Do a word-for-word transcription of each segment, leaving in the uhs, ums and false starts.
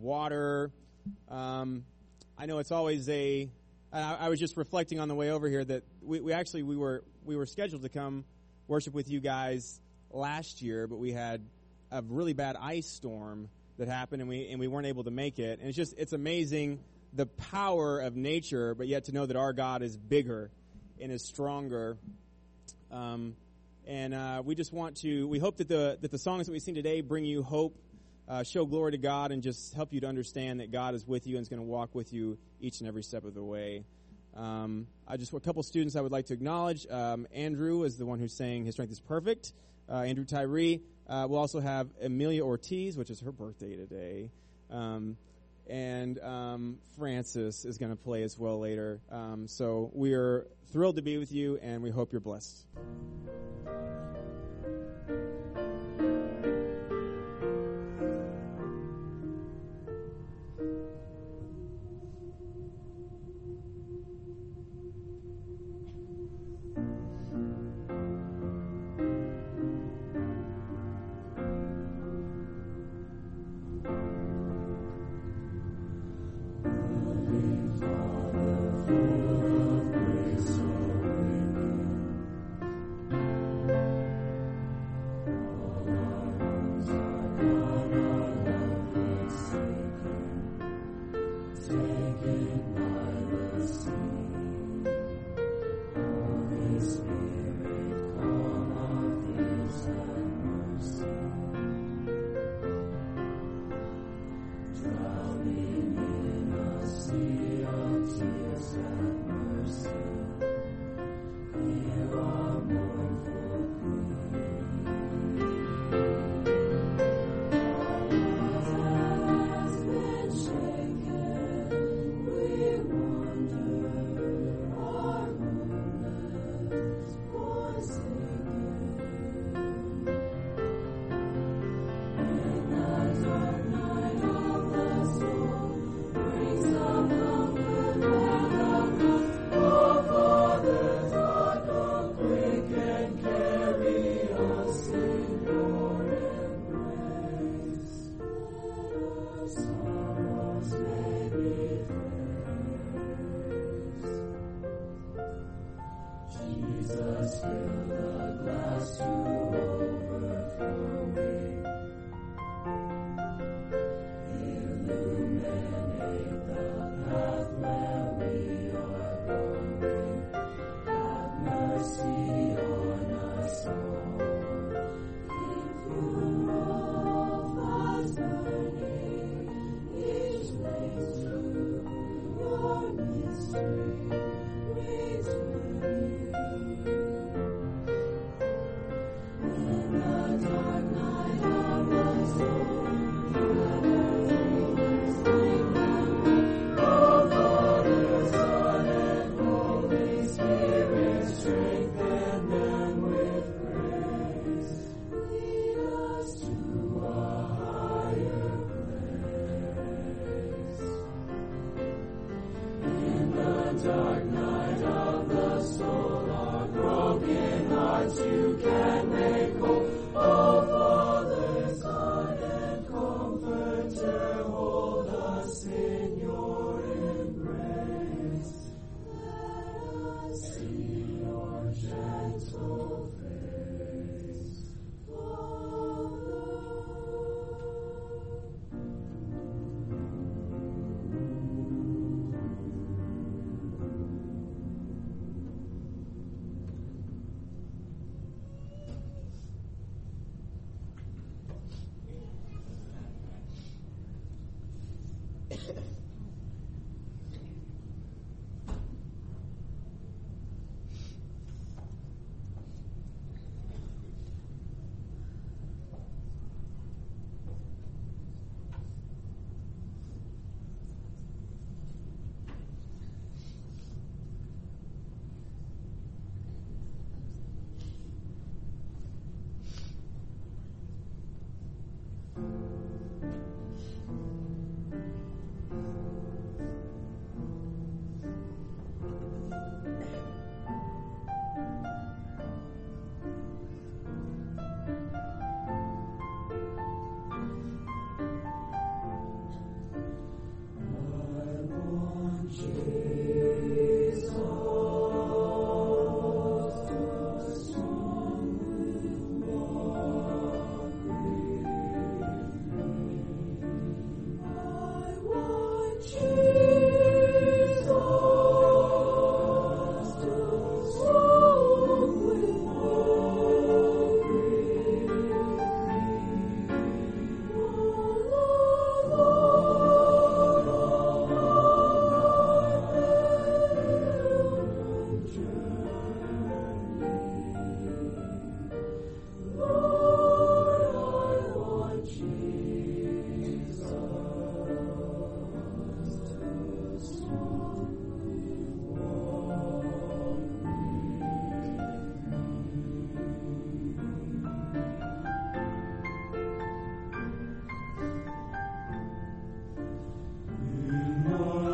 water. Um, I know it's always a. I, I was just reflecting on the way over here that we, we actually we were we were scheduled to come worship with you guys last year, but we had a really bad ice storm that happened, and we and we weren't able to make it. And it's just it's amazing the power of nature, but yet to know that our God is bigger and is stronger. Um, and uh, we just want to. We hope that the that the songs that we sing today bring you hope, uh, show glory to God, and just help you to understand that God is with you and is going to walk with you each and every step of the way. Um, I just a couple students I would like to acknowledge. Um, Andrew is the one who's saying his strength is perfect. Uh, Andrew Tyree. Uh, we'll also have Amelia Ortiz, which is her birthday today. Um, and um, Francis is going to play as well later. Um, so we are thrilled to be with you, and we hope you're blessed.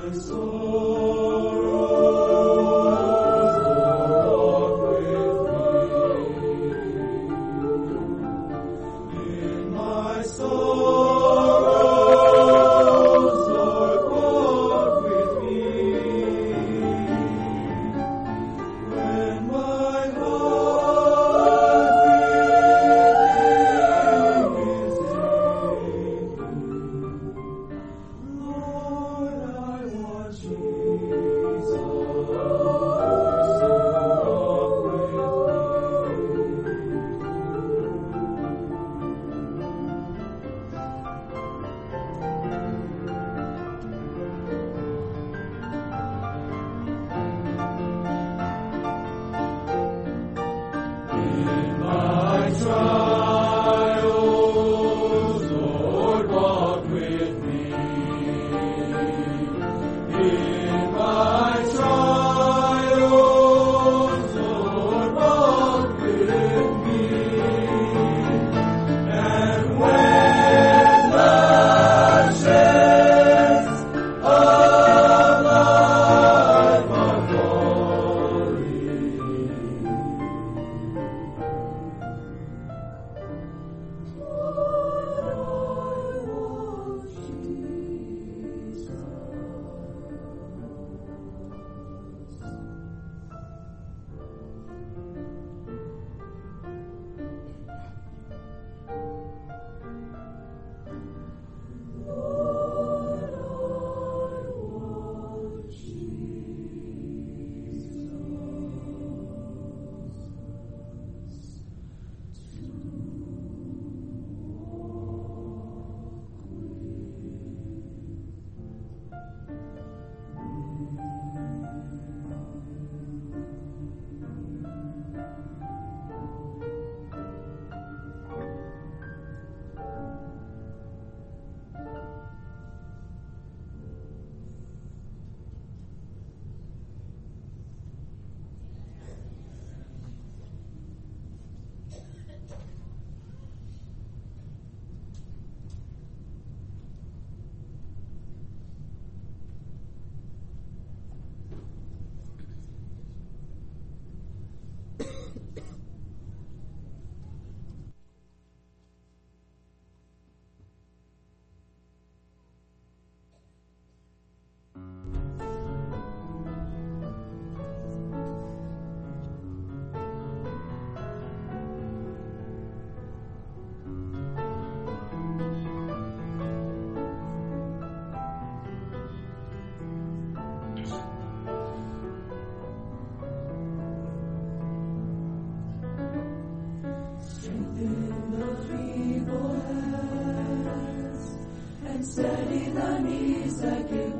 Steady the knees that give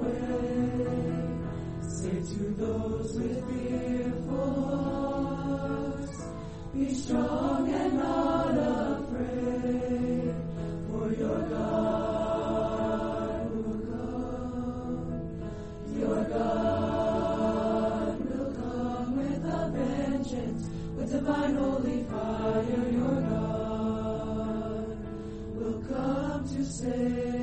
way. Say to those with fearful hearts, be strong and not afraid, for your God will come. Your God will come with a vengeance, with divine holy fire. Your God will come to save.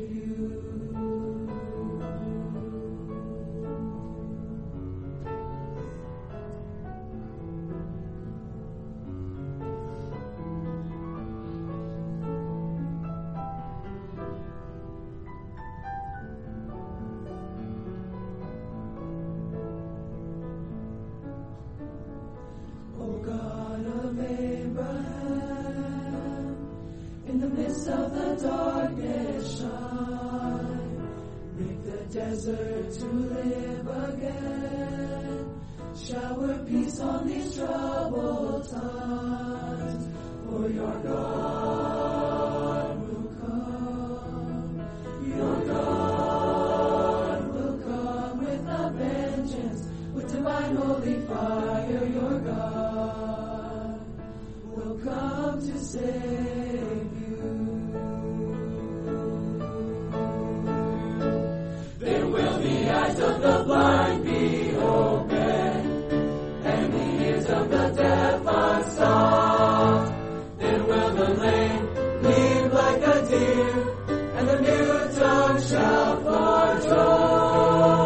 Of the darkness shine, make the desert to live again, shower peace on these troubled times, for your God will come, your God will come with a vengeance, with divine holy fire. Your God will come to save you. The eyes of the blind be opened, and the ears of the deaf unstopped. Then will the lame leap like a deer, and the mute tongue shout for joy.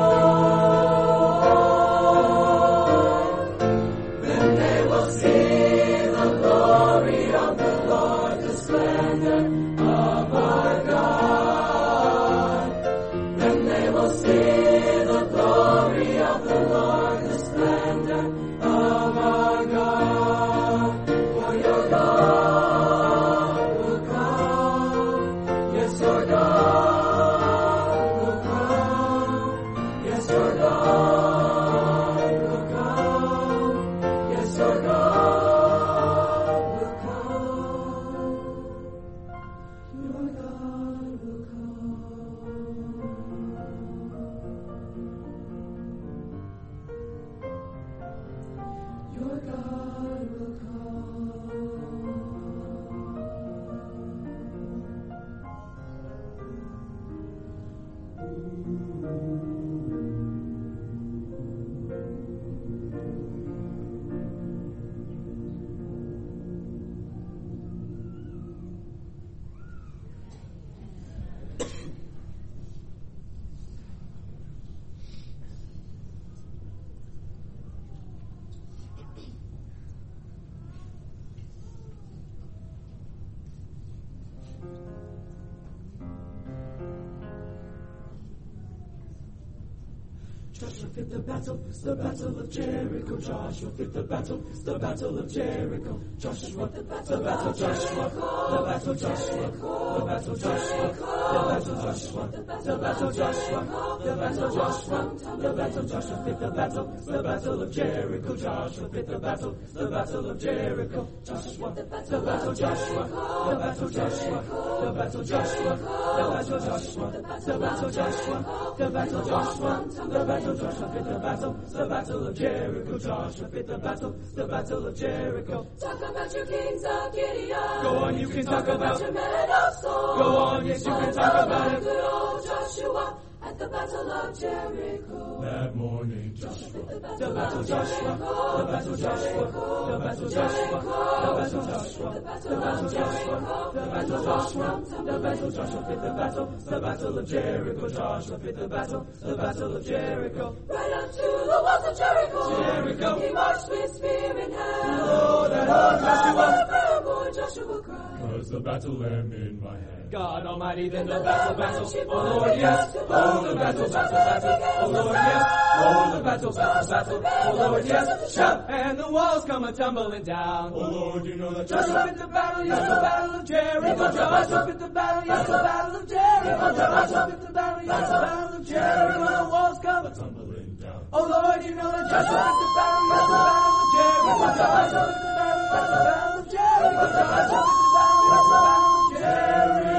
Joshua fit the battle, it's the battle of Jericho. Joshua fit the battle, it's the battle of Jericho. Joshua, the battle, Joshua, the battle, Joshua, the battle, Joshua, the battle, Joshua, the battle, Joshua, the battle, Joshua, the battle, Joshua fit the battle, it's the battle of Jericho. Joshua fit the battle, it's the battle of Jericho. Joshua, the battle, Joshua, the battle, Joshua, the battle, Joshua, the battle, Joshua, the battle, Joshua, the battle, Joshua, the battle, Joshua fit the battle, it's the battle of Jericho. Joshua fit the battle, it's the battle of Jericho. Talk about your kings of Gideon. Go on, you can talk about your men of Saul. Go on, yes, you can talk about it. Good old Joshua at the battle of Jericho. That morning, Joshua, The the battle, Joshua, the battle, Joshua, the battle, Joshua, the battle, Joshua, the battle, Joshua, the battle, Joshua, the battle, Joshua fit the battle, the battle of Jericho. Joshua fit the battle, the battle of Jericho. Right up to the walls of Jericho. Jericho. He marched with spear in hand. Oh, that old Joshua. Prayer boy Joshua cried. Cause the battle am in my hand. God Almighty, then the The battle, battle, battle, battle, oh Lord, yes, oh the battle, battle, battle, oh Lord, yes, oh the battle, battle, battle, oh Lord, yes, shout, and the walls come a tumbling down. Oh Lord, you know that Joshua fit the battle, yes, the battle of Jericho. Joshua fit the battle, yes, the battle of Jericho. Joshua fit the battle, yes, the battle of Jericho. The walls come a tumbling down. Oh Lord, you know that Joshua fit the battle, yes, the battle of Jericho. Joshua fit the battle, yes, the battle of Jericho. Joshua fit the battle, yes, the battle of Jericho.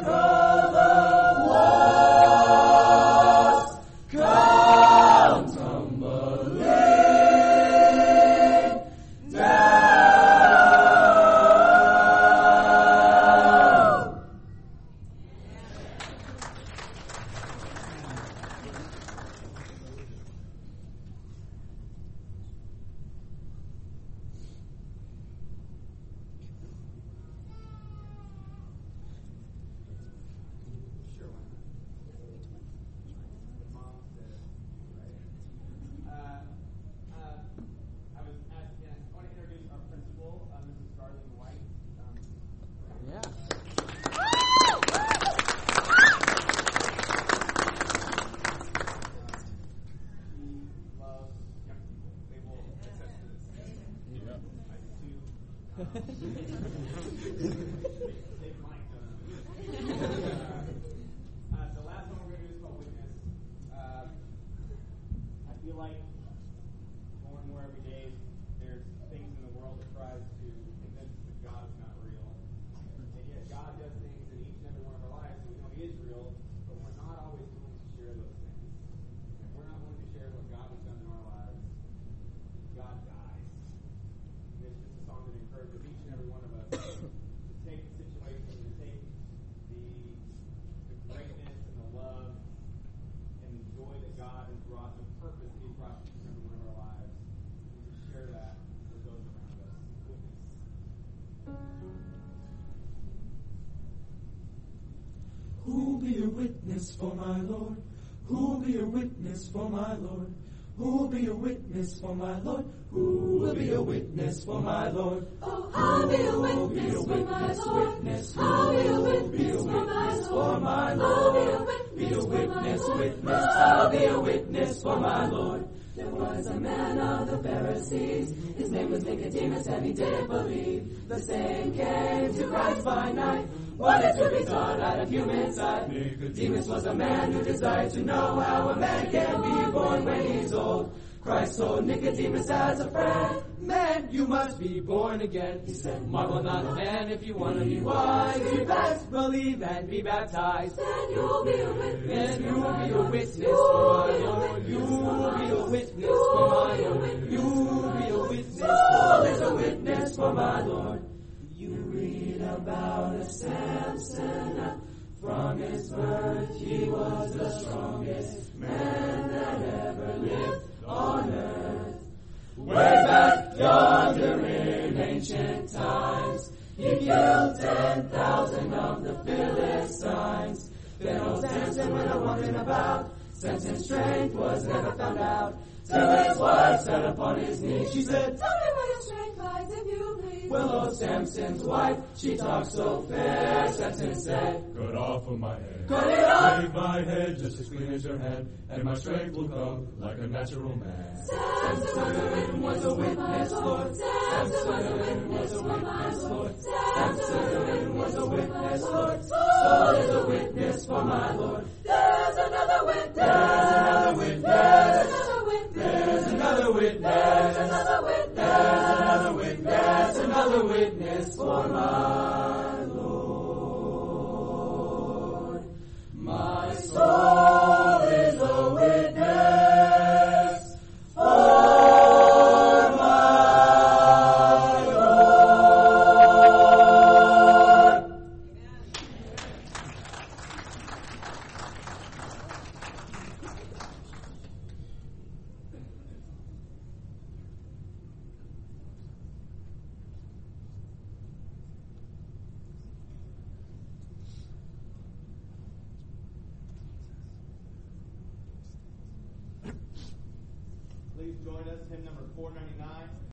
Come tumbling down. Who'll be a witness for my Lord? Who'll be a witness for my Lord? Who'll be a witness for my Lord? Who will be a witness for my Lord? Oh, I'll be a witness for my Lord. I'll be a witness for my Lord. I'll be a witness for my Lord. I'll be a witness for my Lord. There was a man of the Pharisees. His name was Nicodemus, and he did believe. The same came to Christ by night. Wanted to be taught out of human sight. Nicodemus was a man who desired to know how a man can be born when he's old. Christ told Nicodemus as a friend, Man, you must be born again. He said, Marvel not, man, if you want to be wise. You best believe and be baptized. then you'll be a witness. Then you will be a witness for my Lord. You will be a witness for my Lord. You will be a witness. Paul is a witness for my Lord. You read about a Samson. From his birth he was the strongest man that ever lived on earth. Way back yonder in ancient times, he killed ten thousand of the Philistines. Then old Samson went a walking about. Samson's strength was never found out. Till his wife sat upon his knee, she said, Tell me where your strength lies, if you please. Willow Sampson's wife, she talked so fair. Samson said, cut off of my head. cut it off. Make my head just as clean as your head, and my strength will come like a natural man. Samson was a witness, Lord. Samson was a witness, Lord. Samson was a witness, Lord. Saul is a witness for my Lord. There's another witness. There's another witness. There's another witness. There's another witness. There's another witness. There's another witness for my Lord. My soul is a witness for my Lord. Please join us, hymn number four ninety-nine.